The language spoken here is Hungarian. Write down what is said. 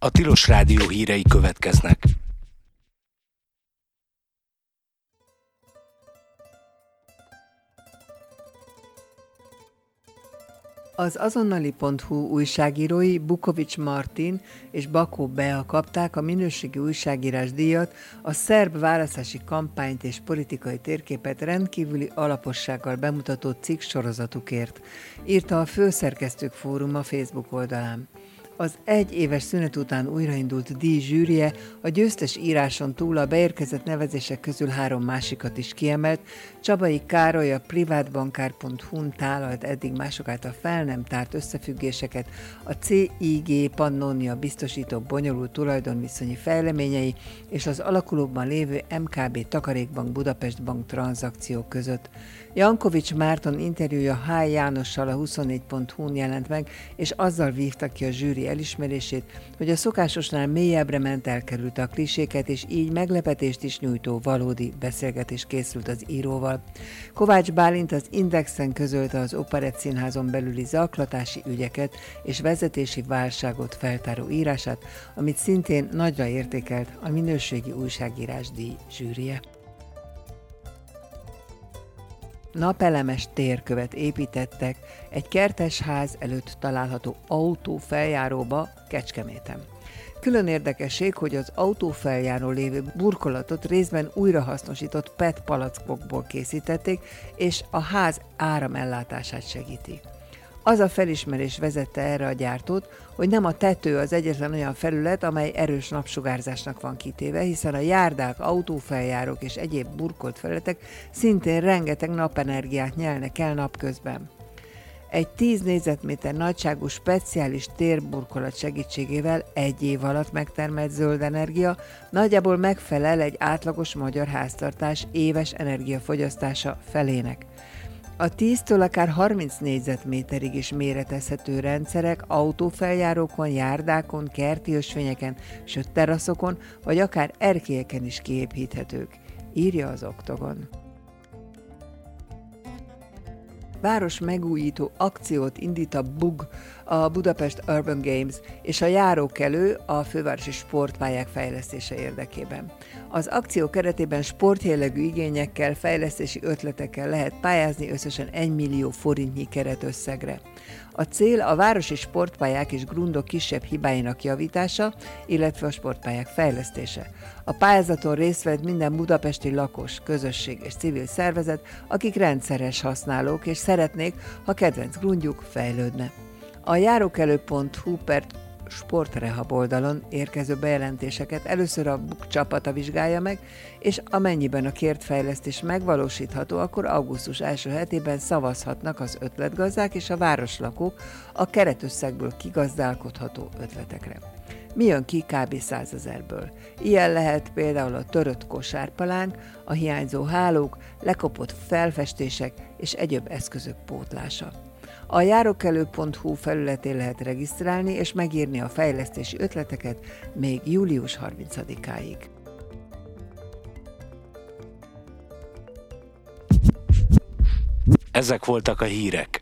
A Tilos Rádió hírei következnek. Az azonnali.hu újságírói Bukovics Martin és Bakó Bea kapták a minőségi újságírás díjat a szerb választási kampányt és politikai térképet rendkívüli alapossággal bemutató cikk sorozatukért, írta a Főszerkesztők Fóruma Facebook oldalán. Az egyéves szünet után újraindult díj zsűrije a győztes íráson túl a beérkezett nevezések közül 3 másikat is kiemelt. Csabai Károly a privátbankár.hu-n tálalt eddig mások által fel nem tárt összefüggéseket, a CIG Pannonia biztosító bonyolult tulajdonviszonyi fejleményei és az alakulóban lévő MKB Takarékbank Budapest Bank tranzakciók között. Jankovics Márton interjúja H. Jánossal a 24.hu-n jelent meg, és azzal vívta ki a zsűri elismerését, hogy a szokásosnál mélyebbre ment, elkerülte a kliséket, és így meglepetést is nyújtó valódi beszélgetés készült az íróval. Kovács Bálint az Indexen közölte az Operett Színházon belüli zaklatási ügyeket és vezetési válságot feltáró írását, amit szintén nagyra értékelt a minőségi újságírás díj zsűrije. Napelemes térkövet építettek egy kertesház előtt található autófeljáróba Kecskeméten. Külön érdekesség, hogy az autófeljárón lévő burkolatot részben újrahasznosított PET palackokból készítették, és a ház áramellátását segíti. Az a felismerés vezette erre a gyártót, hogy nem a tető az egyetlen olyan felület, amely erős napsugárzásnak van kitéve, hiszen a járdák, autófeljárók és egyéb burkolt felületek szintén rengeteg napenergiát nyelnek el napközben. Egy 10 négyzetméter nagyságú speciális térburkolat segítségével 1 év alatt megtermelt zöld energia nagyjából megfelel egy átlagos magyar háztartás éves energiafogyasztása felének. A 10-től akár 30 négyzetméterig is méretezhető rendszerek autófeljárókon, járdákon, kerti ösvényeken, sőt teraszokon, vagy akár erkélyeken is kiépíthetők, írja az Oktogon. Város megújító akciót indít a BUG, a Budapest Urban Games, és a járókelő a fővárosi sportpályák fejlesztése érdekében. Az akció keretében sportjellegű igényekkel, fejlesztési ötletekkel lehet pályázni összesen 1 millió forintnyi keretösszegre. A cél a városi sportpályák és grundok kisebb hibáinak javítása, illetve a sportpályák fejlesztése. A pályázaton részt vett minden budapesti lakos, közösség és civil szervezet, akik rendszeres használók, és szeretnék, ha kedvenc grundjuk fejlődne. A járókelő.hu per sportrehab oldalon érkező bejelentéseket először a BUK csapata vizsgálja meg, és amennyiben a kért fejlesztés megvalósítható, akkor augusztus első hetében szavazhatnak az ötletgazdák és a városlakók a keretösszegből kigazdálkodható ötletekre. Mi jön ki kb. 100 000-ből? Ilyen lehet például a törött kosárpalánk, a hiányzó hálók, lekopott felfestések és egyéb eszközök pótlása. A járókelő.hu felületén lehet regisztrálni és megírni a fejlesztési ötleteket még július 30-áig. Ezek voltak a hírek.